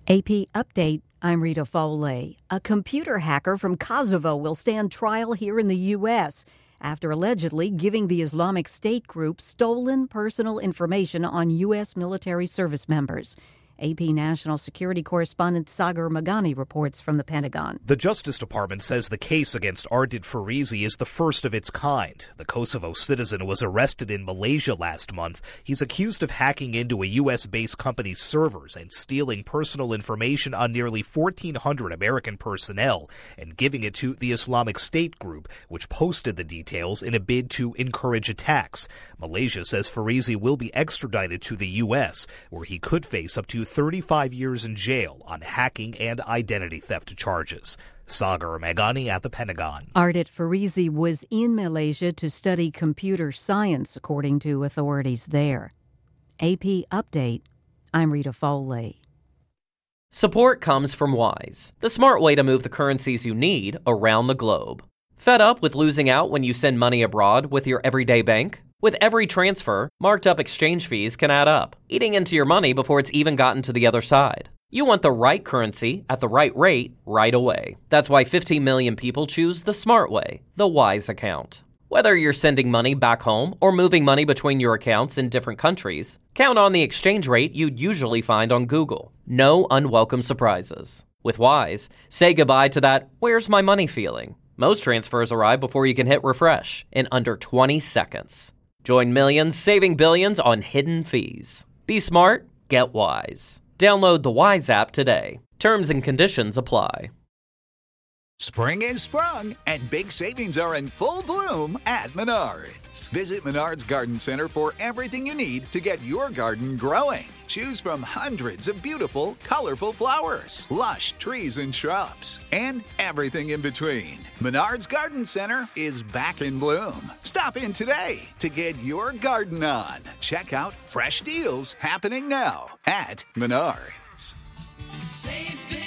AP Update, I'm Rita Foley. A computer hacker from Kosovo will stand trial here in the U.S. after allegedly giving the Islamic State group stolen personal information on U.S. military service members. AP National Security Correspondent Sagar Meghani reports from the Pentagon. The Justice Department says the case against Ardit Farizi is the first of its kind. The Kosovo citizen was arrested in Malaysia last month. He's accused of hacking into a U.S.-based company's servers and stealing personal information on nearly 1,400 American personnel and giving it to the Islamic State group, which posted the details in a bid to encourage attacks. Malaysia says Farizi will be extradited to the U.S., where he could face up to 35 years in jail on hacking and identity theft charges. Sagar Meghani at the Pentagon. Ardit Farizi was in Malaysia to study computer science, according to authorities there. AP Update, I'm Rita Foley. Support comes from Wise, the smart way to move the currencies you need around the globe. Fed up with losing out when you send money abroad with your everyday bank? With every transfer, marked up exchange fees can add up, eating into your money before it's even gotten to the other side. You want the right currency at the right rate right away. That's why 15 million people choose the smart way, the Wise account. Whether you're sending money back home or moving money between your accounts in different countries, count on the exchange rate you'd usually find on Google. No unwelcome surprises. With Wise, say goodbye to that "where's my money" feeling. Most transfers arrive before you can hit refresh in under 20 seconds. Join millions saving billions on hidden fees. Be smart, get Wise. Download the Wise app today. Terms and conditions apply. Spring is sprung, and big savings are in full bloom at Menards. Visit Menards Garden Center for everything you need to get your garden growing. Choose from hundreds of beautiful, colorful flowers, lush trees and shrubs, and everything in between. Menards Garden Center is back in bloom. Stop in today to get your garden on. Check out fresh deals happening now at Menards. Save